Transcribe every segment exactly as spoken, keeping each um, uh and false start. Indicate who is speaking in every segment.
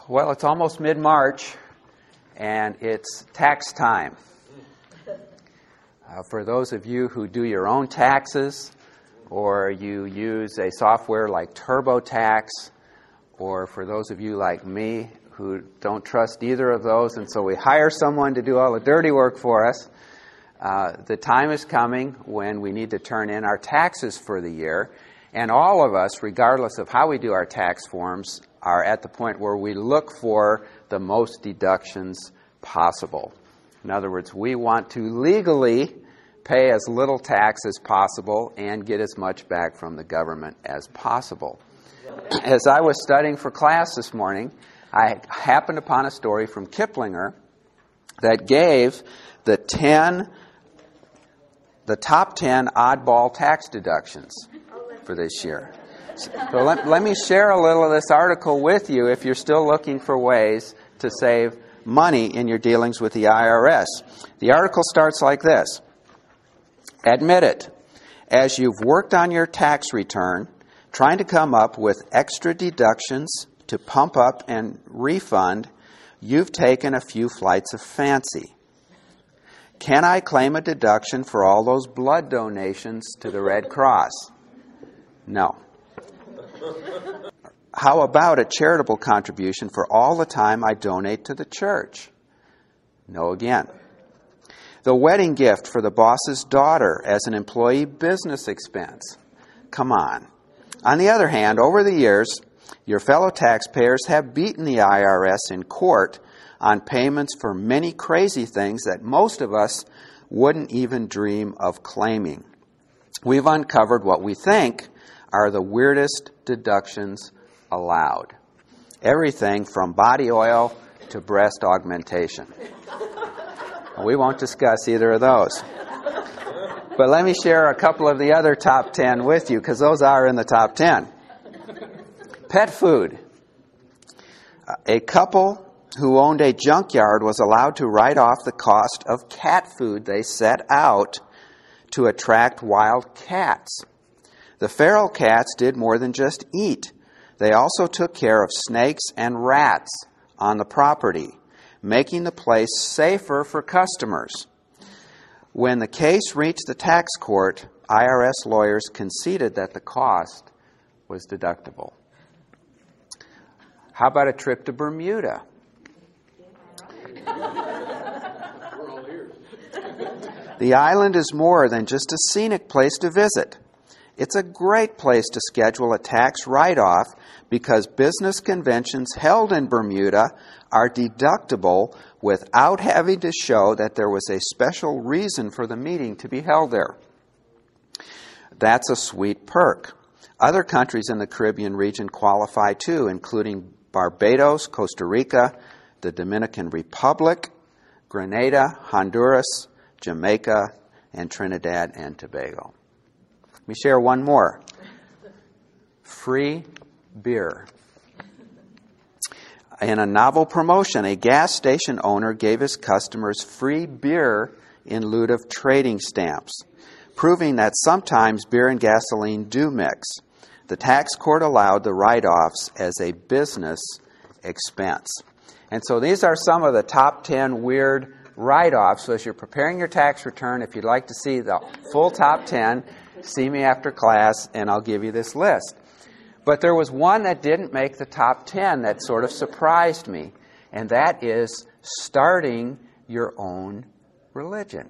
Speaker 1: Well, it's almost mid-March, and it's tax time. Uh, for those of you who do your own taxes, or you use a software like TurboTax, or for those of you like me who don't trust either of those, and so we hire someone to do all the dirty work for us, uh, the time is coming when we need to turn in our taxes for the year. And all of us, regardless of how we do our tax forms, are at the point where we look for the most deductions possible. In other words, we want to legally pay as little tax as possible and get as much back from the government as possible. As I was studying for class this morning, I happened upon a story from Kiplinger that gave the ten, the top ten oddball tax deductions for this year. So let, let me share a little of this article with you if you're still looking for ways to save money in your dealings with the I R S. The article starts like this. Admit it. As you've worked on your tax return, trying to come up with extra deductions to pump up and refund, you've taken a few flights of fancy. Can I claim a deduction for all those blood donations to the Red Cross? No. How about a charitable contribution for all the time I donate to the church? No again. The wedding gift for the boss's daughter as an employee business expense? Come on. On the other hand, over the years, your fellow taxpayers have beaten the I R S in court on payments for many crazy things that most of us wouldn't even dream of claiming. We've uncovered what we think are the weirdest deductions allowed. Everything from body oil to breast augmentation. We won't discuss either of those. But let me share a couple of the other top ten with you, because those are in the top ten. Pet food. A couple who owned a junkyard was allowed to write off the cost of cat food they set out to attract wild cats. The feral cats did more than just eat. They also took care of snakes and rats on the property, making the place safer for customers. When the case reached the tax court, I R S lawyers conceded that the cost was deductible. How about a trip to Bermuda? The island is more than just a scenic place to visit. It's a great place to schedule a tax write-off because business conventions held in Bermuda are deductible without having to show that there was a special reason for the meeting to be held there. That's a sweet perk. Other countries in the Caribbean region qualify too, including Barbados, Costa Rica, the Dominican Republic, Grenada, Honduras, Jamaica, and Trinidad and Tobago. Let me share one more. Free beer. In a novel promotion, a gas station owner gave his customers free beer in lieu of trading stamps, proving that sometimes beer and gasoline do mix. The tax court allowed the write-offs as a business expense. And so these are some of the top ten weird write-offs. So as you're preparing your tax return, if you'd like to see the full top ten, see me after class and I'll give you this list. But there was one that didn't make the top ten that sort of surprised me, and that is starting your own religion.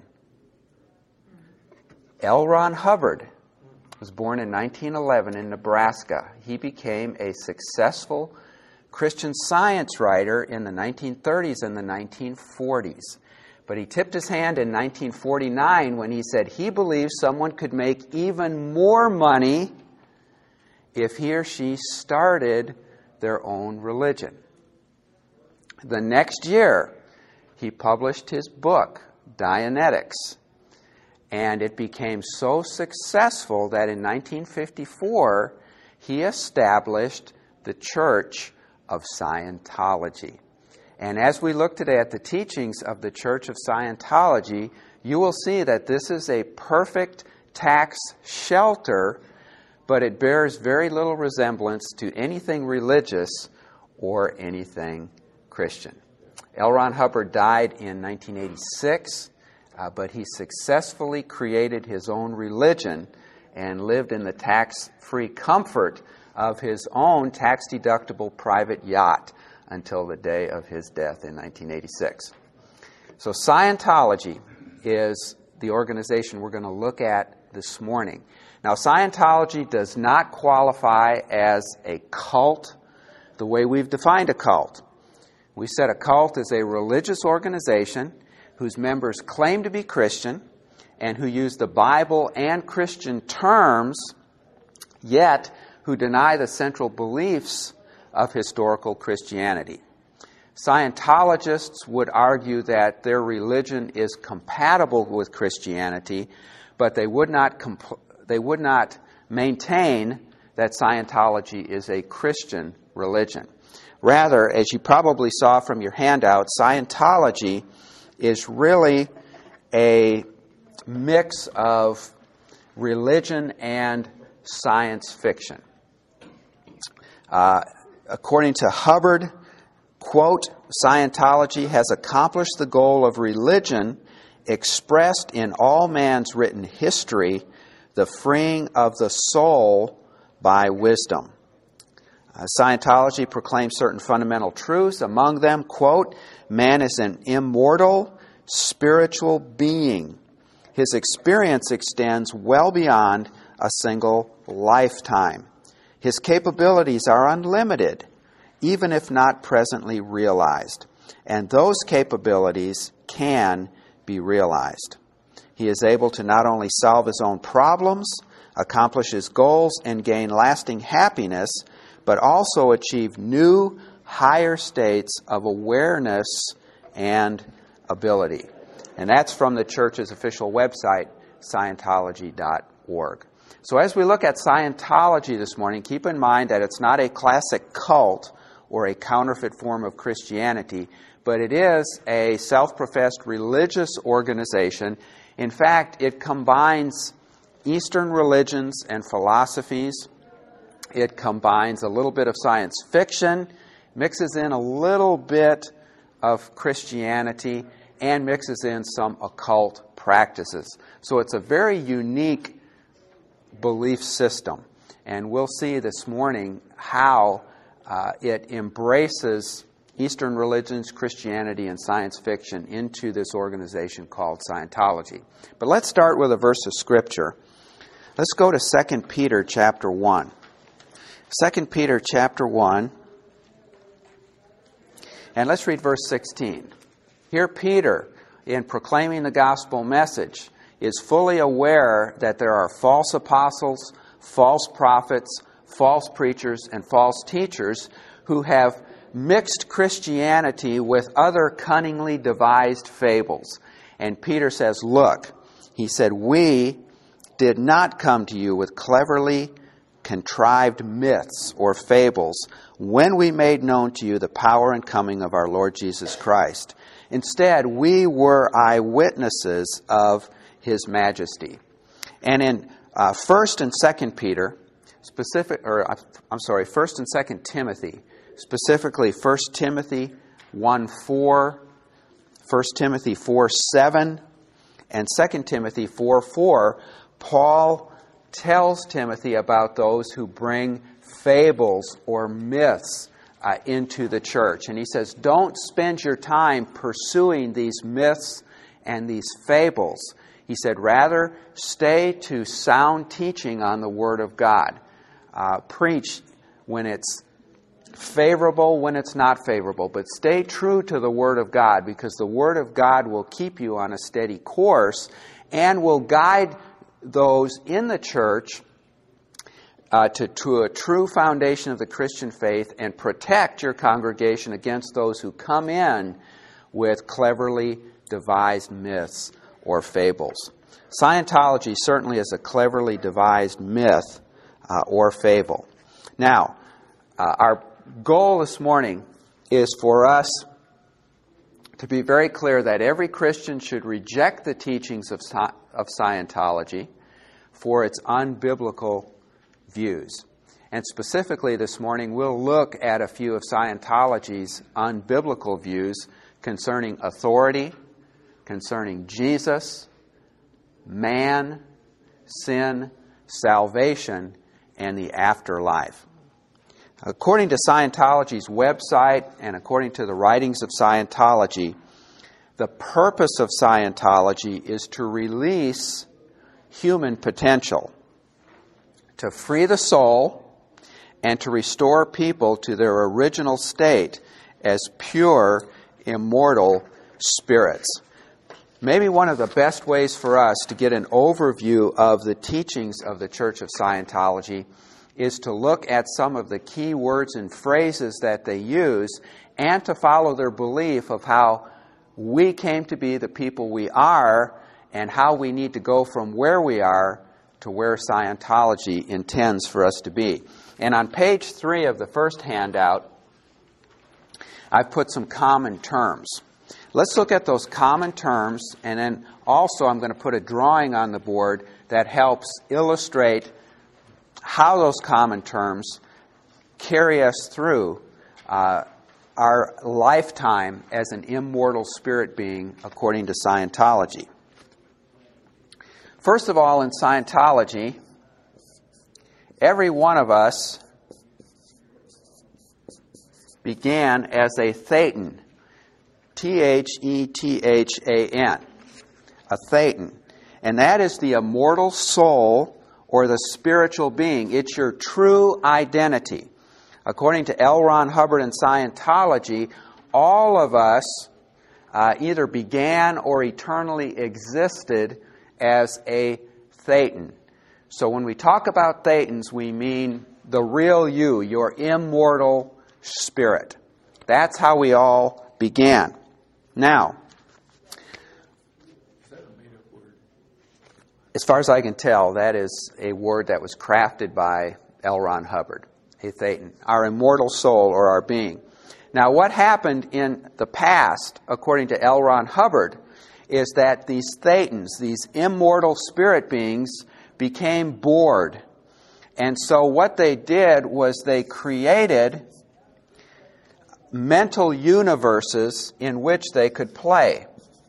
Speaker 1: L. Ron Hubbard was born in nineteen eleven in Nebraska. He became a successful Christian Science writer in the nineteen thirties and the nineteen forties. But he tipped his hand in nineteen forty-nine when he said he believes someone could make even more money if he or she started their own religion. The next year, he published his book, Dianetics, and it became so successful that in nineteen fifty-four, he established the Church of Scientology. And as we look today at the teachings of the Church of Scientology, you will see that this is a perfect tax shelter, but it bears very little resemblance to anything religious or anything Christian. L. Ron Hubbard died in nineteen eighty-six, uh, but he successfully created his own religion and lived in the tax-free comfort of his own tax-deductible private yacht until the day of his death in nineteen eighty-six. So Scientology is the organization we're going to look at this morning. Now, Scientology does not qualify as a cult the way we've defined a cult. We said a cult is a religious organization whose members claim to be Christian and who use the Bible and Christian terms, yet who deny the central beliefs of historical Christianity. Scientologists would argue that their religion is compatible with Christianity, but they would not compl- they would not maintain that Scientology is a Christian religion. Rather, as you probably saw from your handout, Scientology is really a mix of religion and science fiction. Uh, according to Hubbard, quote, Scientology has accomplished the goal of religion expressed in all man's written history, the freeing of the soul by wisdom. Uh, Scientology proclaims certain fundamental truths. Among them, quote, man is an immortal, spiritual being. His experience extends well beyond a single lifetime. His capabilities are unlimited, even if not presently realized. And those capabilities can be realized. He is able to not only solve his own problems, accomplish his goals, and gain lasting happiness, but also achieve new, higher states of awareness and ability. And that's from the church's official website, Scientology dot org. So as we look at Scientology this morning, keep in mind that it's not a classic cult or a counterfeit form of Christianity, but it is a self-professed religious organization. In fact, it combines Eastern religions and philosophies. It combines a little bit of science fiction, mixes in a little bit of Christianity, and mixes in some occult practices. So it's a very unique belief system. And we'll see this morning how uh, it embraces Eastern religions, Christianity, and science fiction into this organization called Scientology. But let's start with a verse of Scripture. Let's go to Second Peter chapter one. Second Peter chapter one, and let's read verse sixteen. Here Peter, in proclaiming the gospel message, is fully aware that there are false apostles, false prophets, false preachers, and false teachers who have mixed Christianity with other cunningly devised fables. And Peter says, look, he said, we did not come to you with cleverly contrived myths or fables when we made known to you the power and coming of our Lord Jesus Christ. Instead, we were eyewitnesses of His majesty. And in uh, First and Second Peter, specific, or I'm sorry, First and Second Timothy, specifically First Timothy one four, First Timothy four seven, and Second Timothy four four, Paul tells Timothy about those who bring fables or myths uh, into the church. And he says, don't spend your time pursuing these myths and these fables. He said, rather, stay to sound teaching on the Word of God. Uh, preach when it's favorable, when it's not favorable, but stay true to the Word of God, because the Word of God will keep you on a steady course and will guide those in the church uh, to, to a true foundation of the Christian faith and protect your congregation against those who come in with cleverly devised myths or fables. Scientology certainly is a cleverly devised myth uh, or fable. Now, uh, our goal this morning is for us to be very clear that every Christian should reject the teachings of, of Scientology for its unbiblical views. And specifically this morning, we'll look at a few of Scientology's unbiblical views concerning authority, concerning Jesus, man, sin, salvation, and the afterlife. According to Scientology's website and according to the writings of Scientology, the purpose of Scientology is to release human potential, to free the soul, and to restore people to their original state as pure, immortal spirits. Maybe one of the best ways for us to get an overview of the teachings of the Church of Scientology is to look at some of the key words and phrases that they use and to follow their belief of how we came to be the people we are and how we need to go from where we are to where Scientology intends for us to be. And on page three of the first handout, I've put some common terms. Let's look at those common terms, and then also I'm going to put a drawing on the board that helps illustrate how those common terms carry us through uh, our lifetime as an immortal spirit being according to Scientology. First of all, in Scientology, every one of us began as a thetan. T H E T H A N. A thetan. And that is the immortal soul or the spiritual being. It's your true identity. According to L. Ron Hubbard and Scientology, all of us uh, either began or eternally existed as a thetan. So when we talk about thetans, we mean the real you, your immortal spirit. That's how we all began. Now, as far as I can tell, that is a word that was crafted by L. Ron Hubbard, a thetan, our immortal soul or our being. Now, what happened in the past, according to L. Ron Hubbard, is that these thetans, these immortal spirit beings, became bored. And so what they did was they created mental universes in which they could play.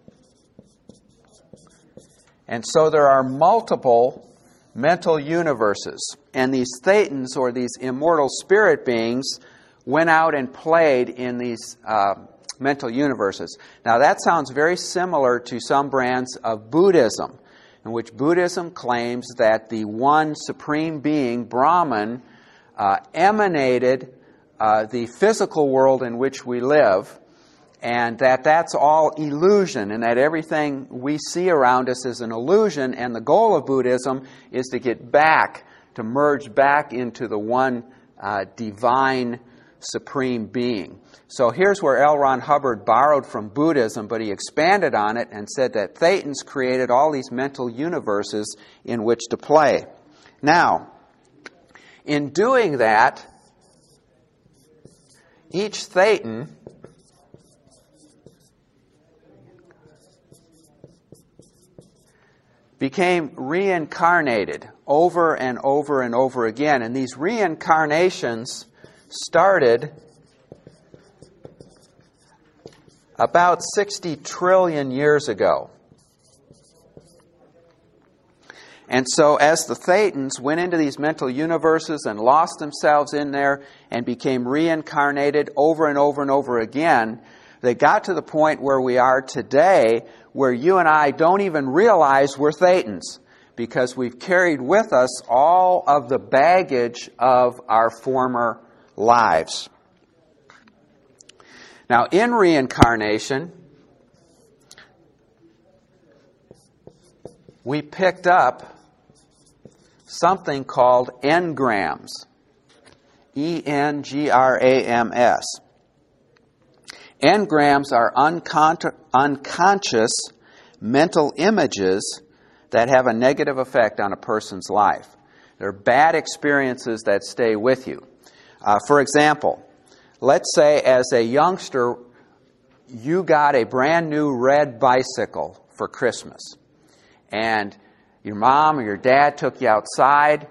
Speaker 1: And so there are multiple mental universes. And these thetans, or these immortal spirit beings, went out and played in these uh, mental universes. Now that sounds very similar to some brands of Buddhism, in which Buddhism claims that the one supreme being, Brahman, uh, emanated uh, the physical world in which we live, and that that's all illusion, and that everything we see around us is an illusion, and the goal of Buddhism is to get back, to merge back into the one uh, divine supreme being. So here's where L. Ron Hubbard borrowed from Buddhism, but he expanded on it and said that thetans created all these mental universes in which to play. Now, in doing that, each thetan became reincarnated over and over and over again. And these reincarnations started about sixty trillion years ago. And so as the thetans went into these mental universes and lost themselves in there and became reincarnated over and over and over again, they got to the point where we are today, where you and I don't even realize we're thetans, because we've carried with us all of the baggage of our former lives. Now, in reincarnation, we picked up something called engrams. E N G R A M S. Engrams are uncon- unconscious mental images that have a negative effect on a person's life. They're bad experiences that stay with you. Uh, for example, let's say as a youngster, you got a brand new red bicycle for Christmas. And your mom or your dad took you outside,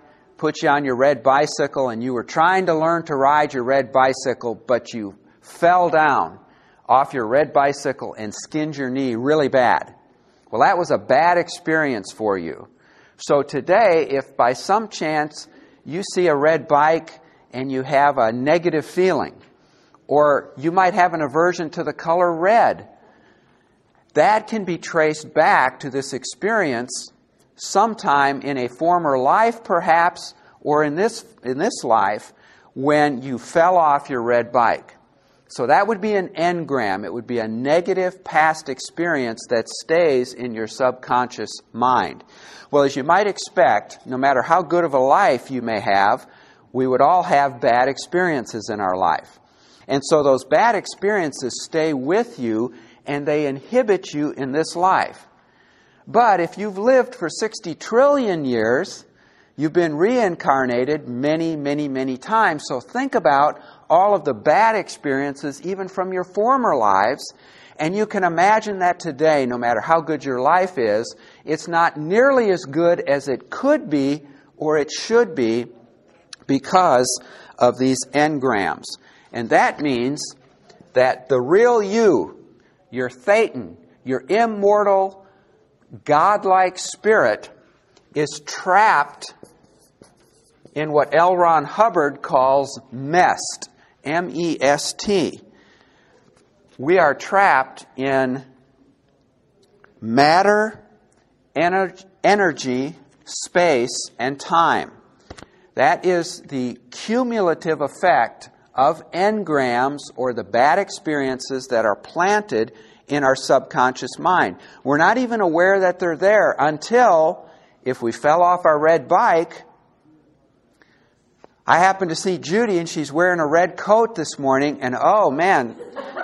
Speaker 1: put you on your red bicycle and you were trying to learn to ride your red bicycle, but you fell down off your red bicycle and skinned your knee really bad. Well, that was a bad experience for you. So today, if by some chance you see a red bike and you have a negative feeling, or you might have an aversion to the color red, that can be traced back to this experience sometime in a former life, perhaps, or in this in this life, when you fell off your red bike. So that would be an engram. It would be a negative past experience that stays in your subconscious mind. Well, as you might expect, no matter how good of a life you may have, we would all have bad experiences in our life. And so those bad experiences stay with you and they inhibit you in this life. But if you've lived for sixty trillion years, you've been reincarnated many, many, many times. So think about all of the bad experiences, even from your former lives, and you can imagine that today, no matter how good your life is, it's not nearly as good as it could be or it should be because of these engrams. And that means that the real you, your thetan, your immortal, godlike spirit, is trapped in what L. Ron Hubbard calls mest, M E S T. We are trapped in matter, ener- energy, space, and time. That is the cumulative effect of engrams, or the bad experiences that are planted in our subconscious mind. We're not even aware that they're there until, if we fell off our red bike. I happened to see Judy, and she's wearing a red coat this morning, and oh man,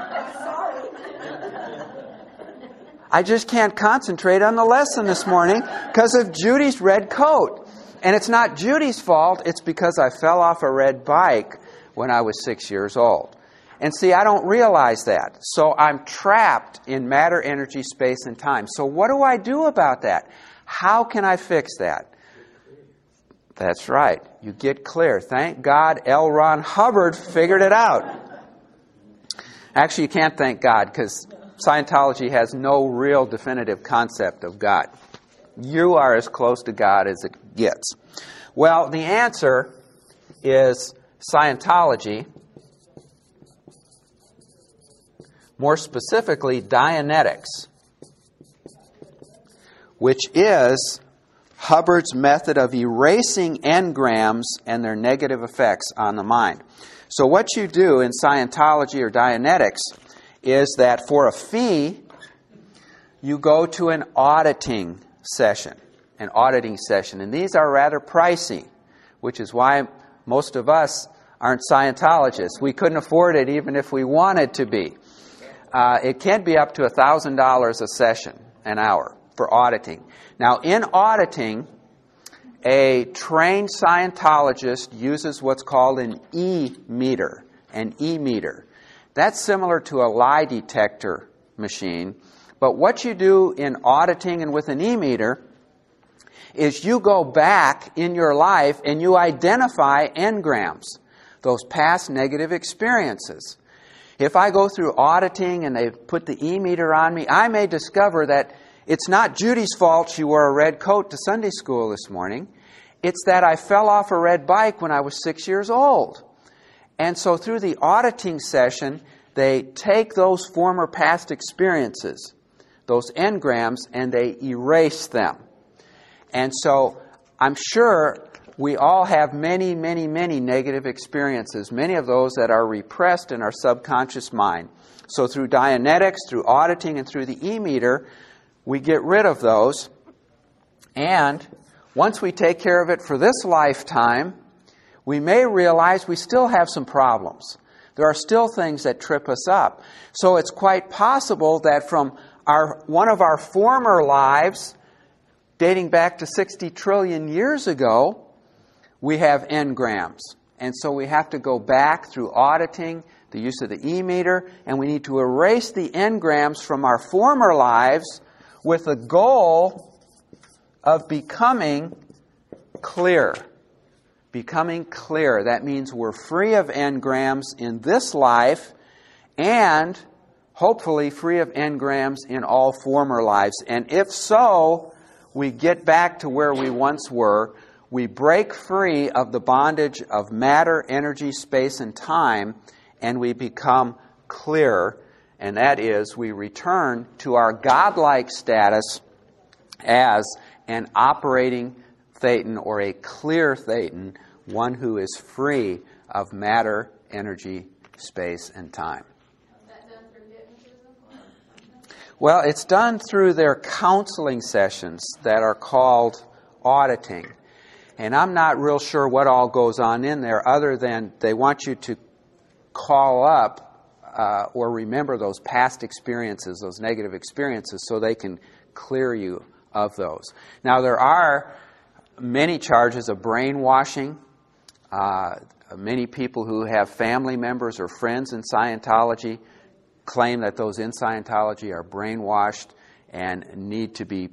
Speaker 1: I just can't concentrate on the lesson this morning because of Judy's red coat. And it's not Judy's fault, it's because I fell off a red bike when I was six years old. And see, I don't realize that. So I'm trapped in matter, energy, space, and time. So what do I do about that? How can I fix that? That's right. You get clear. Thank God L. Ron Hubbard figured it out. Actually, you can't thank God, because Scientology has no real definitive concept of God. You are as close to God as it gets. Well, the answer is Scientology, more specifically Dianetics, which is Hubbard's method of erasing engrams and their negative effects on the mind. So what you do in Scientology or Dianetics is that for a fee, you go to an auditing session, an auditing session. And these are rather pricey, which is why most of us aren't Scientologists. We couldn't afford it even if we wanted to be. Uh, it can be up to one thousand dollars a session, an hour, for auditing. Now, in auditing, a trained Scientologist uses what's called an E-meter, an E-meter. That's similar to a lie detector machine. But what you do in auditing and with an E-meter is you go back in your life and you identify engrams, those past negative experiences. If I go through auditing and they put the E-meter on me, I may discover that it's not Judy's fault she wore a red coat to Sunday school this morning. It's that I fell off a red bike when I was six years old. And so through the auditing session, they take those former past experiences, those engrams, and they erase them. And so I'm sure we all have many, many, many negative experiences, many of those that are repressed in our subconscious mind. So through Dianetics, through auditing, and through the E-meter, we get rid of those. And once we take care of it for this lifetime, we may realize we still have some problems. There are still things that trip us up. So it's quite possible that from our one of our former lives, dating back to sixty trillion years ago, we have engrams. And so we have to go back through auditing, the use of the E-meter, and we need to erase the engrams from our former lives with the goal of becoming clear. becoming clear. That means we're free of engrams in this life and hopefully free of engrams in all former lives. And if so, we get back to where we once were. We break free of the bondage of matter, energy, space, and time, and we become clear. And that is, we return to our godlike status as an operating thetan, or a clear thetan, one who is free of matter, energy, space, and time. Well, it's done through their counseling sessions that are called auditing. And I'm not real sure what all goes on in there, other than they want you to call up uh, or remember those past experiences, those negative experiences, so they can clear you of those. Now, there are many charges of brainwashing. Uh, many people who have family members or friends in Scientology claim that those in Scientology are brainwashed and need to be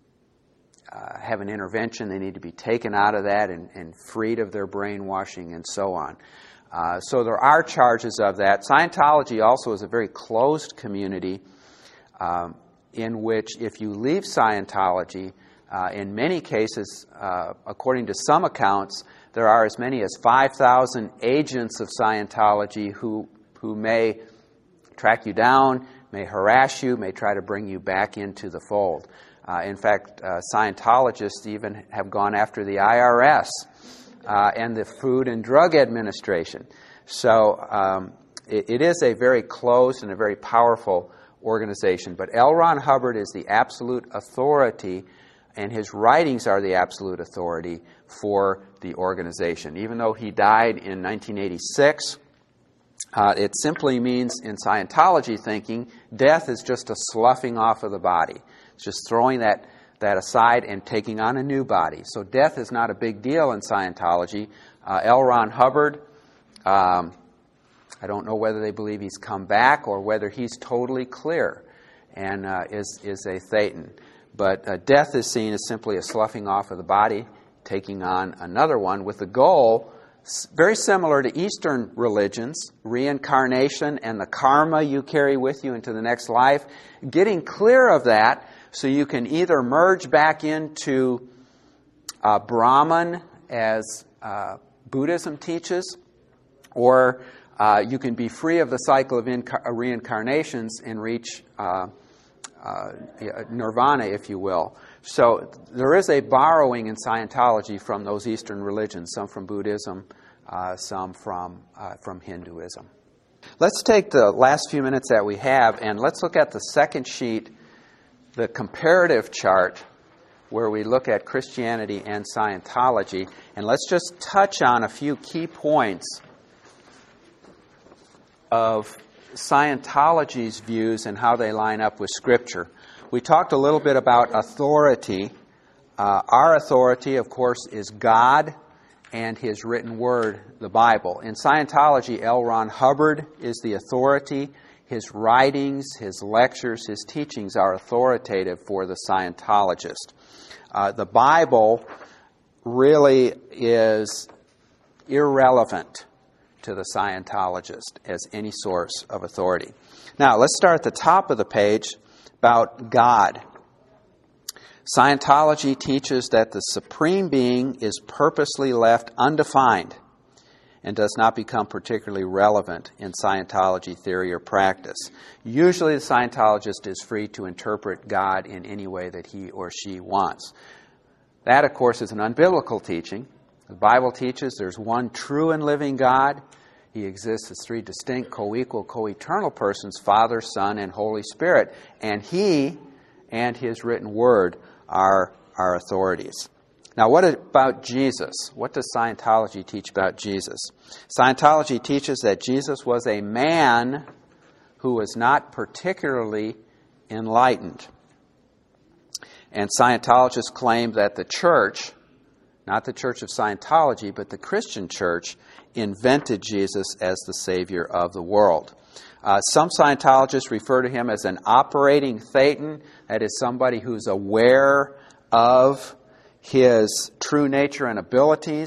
Speaker 1: uh, have an intervention. They need to be taken out of that and, and freed of their brainwashing and so on. Uh, so there are charges of that. Scientology also is a very closed community um, in which if you leave Scientology, uh, in many cases, uh, according to some accounts, there are as many as five thousand agents of Scientology who who may track you down, may harass you, may try to bring you back into the fold. Uh, in fact, uh, Scientologists even have gone after the I R S uh, and the Food and Drug Administration. So um, it, it is a very closed and a very powerful organization. But L. Ron Hubbard is the absolute authority, and his writings are the absolute authority for the organization. Even though he died in nineteen eighty-six, Uh, it simply means, in Scientology thinking, death is just a sloughing off of the body. It's just throwing that, that aside and taking on a new body. So death is not a big deal in Scientology. Uh, L. Ron Hubbard, um, I don't know whether they believe he's come back or whether he's totally clear and uh, is, is a thetan. But uh, death is seen as simply a sloughing off of the body, taking on another one with the goal, very similar to Eastern religions, reincarnation and the karma you carry with you into the next life, getting clear of that so you can either merge back into uh, Brahman as uh, Buddhism teaches, or uh, you can be free of the cycle of inca- reincarnations and reach uh, uh, nirvana, if you will. So there is a borrowing in Scientology from those Eastern religions, some from Buddhism, uh, some from uh, from Hinduism. Let's take the last few minutes that we have and let's look at the second sheet, the comparative chart, where we look at Christianity and Scientology. And let's just touch on a few key points of Scientology's views and how they line up with Scripture. We talked a little bit about authority. Uh, our authority, of course, is God and His written word, the Bible. In Scientology, L. Ron Hubbard is the authority. His writings, his lectures, his teachings are authoritative for the Scientologist. Uh, the Bible really is irrelevant to the Scientologist as any source of authority. Now, let's start at the top of the page about God. Scientology teaches that the Supreme Being is purposely left undefined and does not become particularly relevant in Scientology theory or practice. Usually the Scientologist is free to interpret God in any way that he or she wants. That, of course, is an unbiblical teaching. The Bible teaches there's one true and living God. He exists as three distinct, co-equal, co-eternal persons, Father, Son, and Holy Spirit. And He and His written word are our authorities. Now, what about Jesus? What does Scientology teach about Jesus? Scientology teaches that Jesus was a man who was not particularly enlightened. And Scientologists claim that the church, not the Church of Scientology, but the Christian church, invented Jesus as the Savior of the world. Uh, some Scientologists refer to him as an operating thetan, that is, somebody who's aware of his true nature and abilities.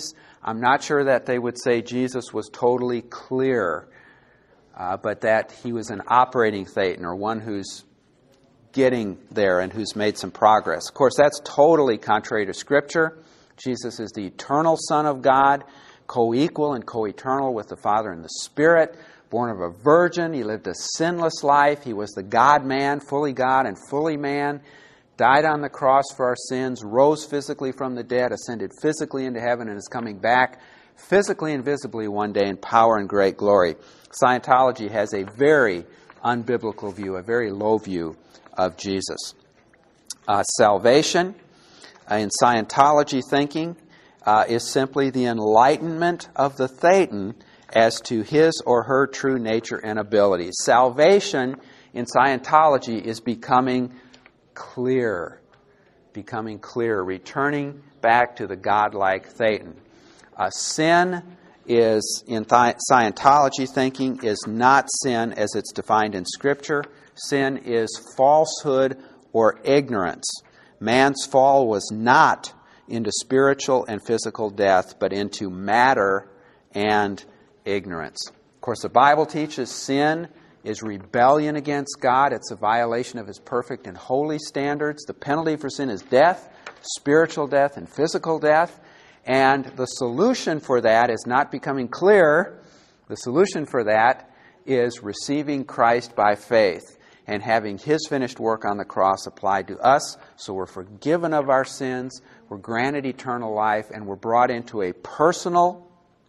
Speaker 1: I'm not sure that they would say Jesus was totally clear, uh, but that he was an operating thetan, or one who's getting there and who's made some progress. Of course, that's totally contrary to Scripture. Jesus is the eternal Son of God, co-equal and co-eternal with the Father and the Spirit, born of a virgin. He lived a sinless life. He was the God-man, fully God and fully man, died on the cross for our sins, rose physically from the dead, ascended physically into heaven, and is coming back physically and visibly one day in power and great glory. Scientology has a very unbiblical view, a very low view of Jesus. Uh, salvation, uh, in Scientology thinking, uh, is simply the enlightenment of the thetan as to his or her true nature and abilities. Salvation in Scientology is becoming clear, becoming clear, returning back to the godlike thetan. Uh, sin is, in th- Scientology thinking, is not sin as it's defined in Scripture. Sin is falsehood or ignorance. Man's fall was not into spiritual and physical death, but into matter and ignorance. Of course, the Bible teaches sin is rebellion against God. It's a violation of His perfect and holy standards. The penalty for sin is death, spiritual death and physical death. And the solution for that is not becoming clear. The solution for that is receiving Christ by faith and having His finished work on the cross applied to us, so we're forgiven of our sins, we're granted eternal life, and we're brought into a personal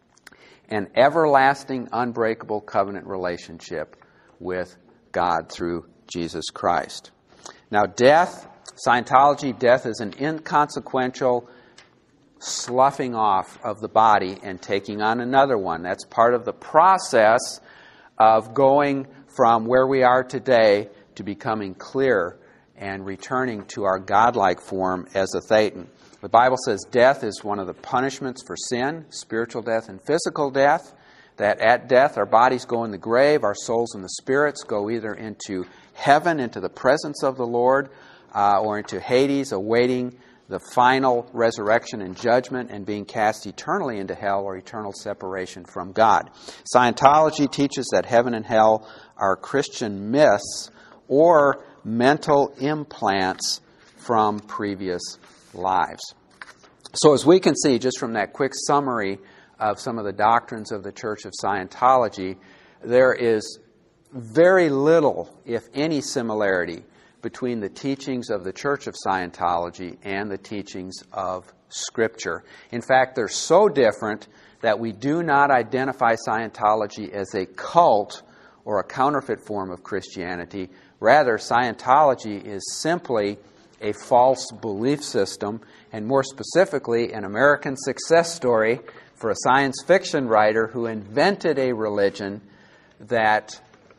Speaker 1: and everlasting, unbreakable covenant relationship with God through Jesus Christ. Now, death, Scientology, death is an inconsequential sloughing off of the body and taking on another one. That's part of the process of going from where we are today to becoming clear and returning to our godlike form as a thetan. The Bible says death is one of the punishments for sin, spiritual death and physical death. That at death our bodies go in the grave, our souls and the spirits go either into heaven, into the presence of the Lord, uh, or into Hades, awaiting the final resurrection and judgment and being cast eternally into hell or eternal separation from God. Scientology teaches that heaven and hell are Christian myths or mental implants from previous lives. So as we can see just from that quick summary of some of the doctrines of the Church of Scientology, there is very little, if any, similarity between the teachings of the Church of Scientology and the teachings of Scripture. In fact, they're so different that we do not identify Scientology as a cult or a counterfeit form of Christianity. Rather, Scientology is simply a false belief system, and more specifically, an American success story for a science fiction writer who invented a religion that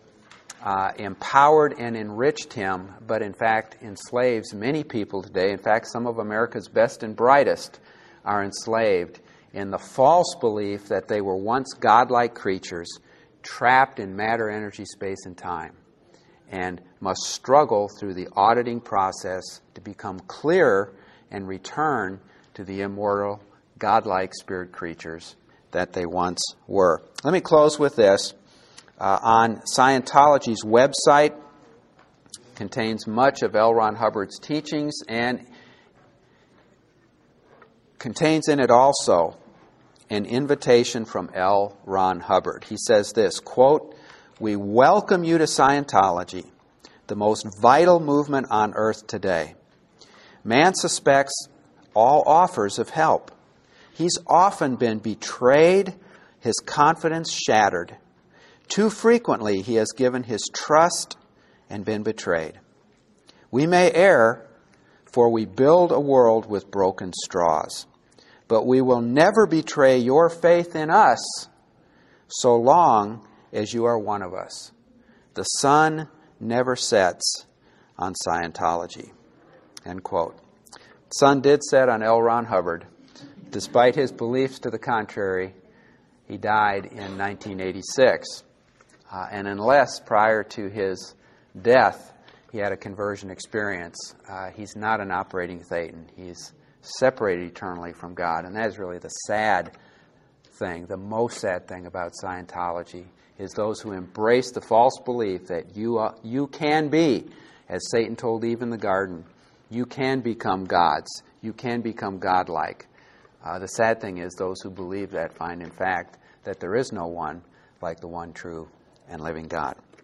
Speaker 1: uh, empowered and enriched him, but in fact enslaves many people today. In fact, some of America's best and brightest are enslaved in the false belief that they were once godlike creatures trapped in matter, energy, space, and time, and must struggle through the auditing process to become clear and return to the immortal, godlike spirit creatures that they once were. Let me close with this. Uh, on Scientology's website contains much of L. Ron Hubbard's teachings, and contains in it also an invitation from L. Ron Hubbard. He says this, quote, "We welcome you to Scientology, the most vital movement on earth today. Man suspects all offers of help. He's often been betrayed, his confidence shattered. Too frequently he has given his trust and been betrayed. We may err, for we build a world with broken straws. But we will never betray your faith in us so long as you are one of us. The sun never sets on Scientology." End quote. The sun did set on L. Ron Hubbard. Despite his beliefs to the contrary, he died in nineteen eighty-six. Uh, and unless prior to his death he had a conversion experience, uh, he's not an operating thetan. He's separated eternally from God. And that is really the sad thing, the most sad thing about Scientology, is those who embrace the false belief that you uh, you can be, as Satan told Eve in the garden, you can become gods. You can become godlike. Uh, the sad thing is those who believe that find, in fact, that there is no one like the one true and living God.